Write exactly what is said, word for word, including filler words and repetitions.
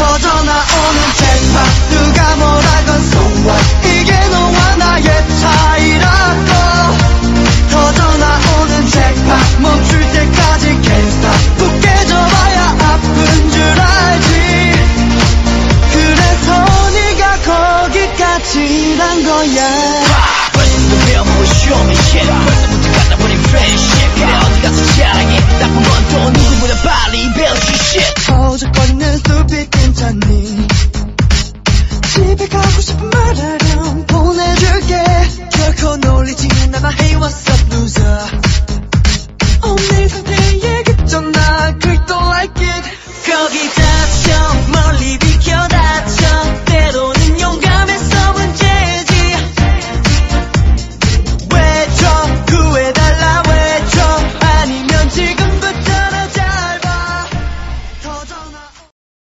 터져 나오는 잭팟 누가 뭐라건 so what 이게 너와 나의 차이라고 터져 나오는 잭팟 멈출 때까지 can't stop 또 깨져봐야 아픈 줄 알지 그래서 네가 거기까지란 거야 벌써부터 배워보고 show me shit 벌써부터 갖다 버린 friendship 그래 어디 가서 자랑해 나쁜 건 또